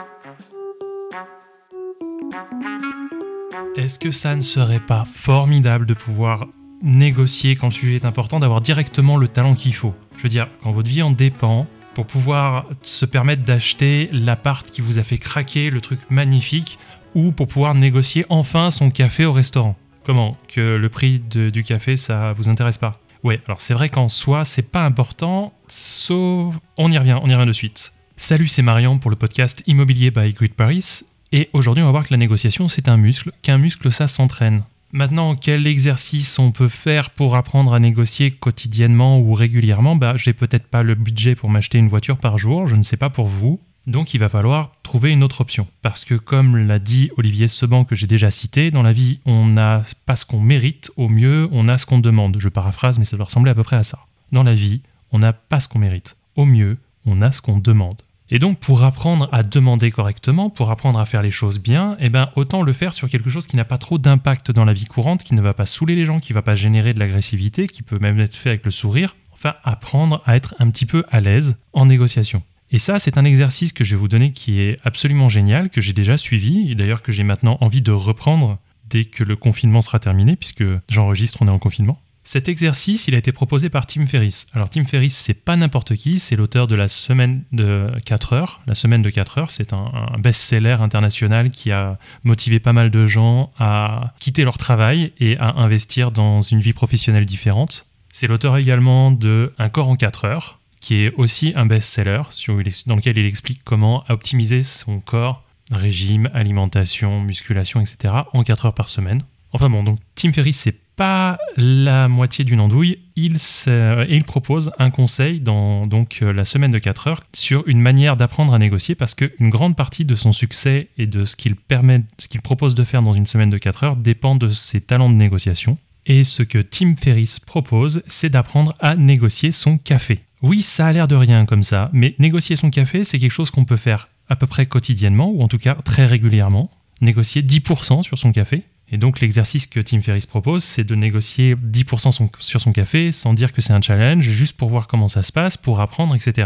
Est-ce que ça ne serait pas formidable de pouvoir négocier quand le sujet est important, d'avoir directement le talent qu'il faut ? Je veux dire, quand votre vie en dépend, pour pouvoir se permettre d'acheter l'appart qui vous a fait craquer, le truc magnifique, ou pour pouvoir négocier enfin son café au restaurant. Comment ? Que le prix du café, ça vous intéresse pas ? Ouais, alors c'est vrai qu'en soi, c'est pas important, sauf... On y revient de suite. Salut, c'est Marian pour le podcast Immobilier by Great Paris, et aujourd'hui on va voir que la négociation c'est un muscle, qu'un muscle ça s'entraîne. Maintenant, quel exercice on peut faire pour apprendre à négocier quotidiennement ou régulièrement ? J'ai peut-être pas le budget pour m'acheter une voiture par jour, je ne sais pas pour vous. Donc il va falloir trouver une autre option. Parce que comme l'a dit Olivier Seban que j'ai déjà cité, dans la vie, on n'a pas ce qu'on mérite, au mieux, on a ce qu'on demande. Je paraphrase, mais ça doit ressembler à peu près à ça. Dans la vie, on n'a pas ce qu'on mérite. Au mieux, on a ce qu'on demande. Et donc pour apprendre à demander correctement, pour apprendre à faire les choses bien, autant le faire sur quelque chose qui n'a pas trop d'impact dans la vie courante, qui ne va pas saouler les gens, qui ne va pas générer de l'agressivité, qui peut même être fait avec le sourire. Enfin, apprendre à être un petit peu à l'aise en négociation. Et ça, c'est un exercice que je vais vous donner qui est absolument génial, que j'ai déjà suivi, et d'ailleurs que j'ai maintenant envie de reprendre dès que le confinement sera terminé, puisque j'enregistre, on est en confinement. Cet exercice, il a été proposé par Tim Ferriss. Alors Tim Ferriss, c'est pas n'importe qui, c'est l'auteur de la semaine de 4 heures. La semaine de 4 heures, c'est un best-seller international qui a motivé pas mal de gens à quitter leur travail et à investir dans une vie professionnelle différente. C'est l'auteur également de Un corps en 4 heures, qui est aussi un best-seller dans lequel il explique comment optimiser son corps, régime, alimentation, musculation, etc. en 4 heures par semaine. Enfin bon, donc Tim Ferriss, c'est pas la moitié d'une andouille. Il propose un conseil dans la semaine de 4 heures sur une manière d'apprendre à négocier parce qu'une grande partie de son succès et de ce qu'il propose de faire dans une semaine de 4 heures dépend de ses talents de négociation. Et ce que Tim Ferriss propose, c'est d'apprendre à négocier son café. Oui, ça a l'air de rien comme ça, mais négocier son café, c'est quelque chose qu'on peut faire à peu près quotidiennement, ou en tout cas très régulièrement. Négocier 10% sur son café. Et donc l'exercice que Tim Ferriss propose, c'est de négocier 10% sur son café sans dire que c'est un challenge, juste pour voir comment ça se passe, pour apprendre, etc.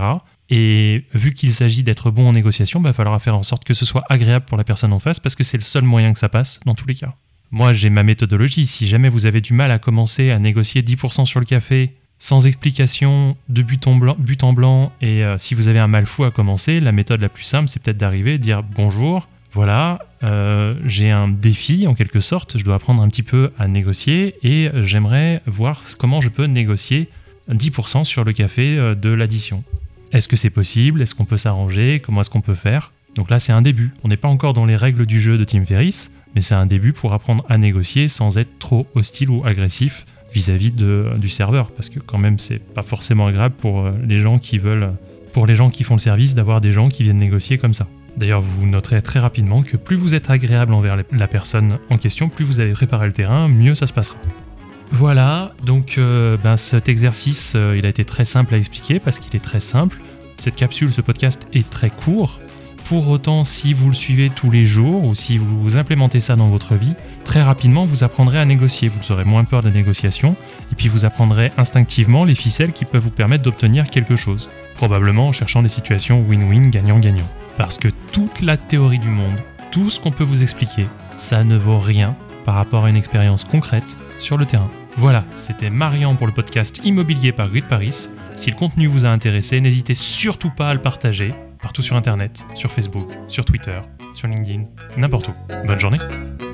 Et vu qu'il s'agit d'être bon en négociation, il va falloir faire en sorte que ce soit agréable pour la personne en face, parce que c'est le seul moyen que ça passe dans tous les cas. Moi, j'ai ma méthodologie. Si jamais vous avez du mal à commencer à négocier 10% sur le café, sans explication, de but en blanc, et si vous avez un mal fou à commencer, la méthode la plus simple, c'est peut-être d'arriver et de dire « Bonjour, voilà, j'ai un défi en quelque sorte, je dois apprendre un petit peu à négocier et j'aimerais voir comment je peux négocier 10% sur le café de l'addition. Est-ce que c'est possible ? Est-ce qu'on peut s'arranger ? Comment est-ce qu'on peut faire ? » Donc là, c'est un début. On n'est pas encore dans les règles du jeu de Tim Ferriss, mais c'est un début pour apprendre à négocier sans être trop hostile ou agressif vis-à-vis du serveur, parce que quand même, c'est pas forcément agréable pour les gens qui font le service d'avoir des gens qui viennent négocier comme ça. D'ailleurs, vous noterez très rapidement que plus vous êtes agréable envers la personne en question, plus vous avez préparé le terrain, mieux ça se passera. Voilà, donc cet exercice, il a été très simple à expliquer parce qu'il est très simple. Cette capsule, ce podcast est très court. Pour autant, si vous le suivez tous les jours ou si vous implémentez ça dans votre vie, très rapidement, vous apprendrez à négocier. Vous aurez moins peur de la négociation et puis vous apprendrez instinctivement les ficelles qui peuvent vous permettre d'obtenir quelque chose. Probablement en cherchant des situations win-win, gagnant-gagnant. Parce que toute la théorie du monde, tout ce qu'on peut vous expliquer, ça ne vaut rien par rapport à une expérience concrète sur le terrain. Voilà, c'était Marian pour le podcast Immobilier par Great Paris. Si le contenu vous a intéressé, n'hésitez surtout pas à le partager partout sur Internet, sur Facebook, sur Twitter, sur LinkedIn, n'importe où. Bonne journée.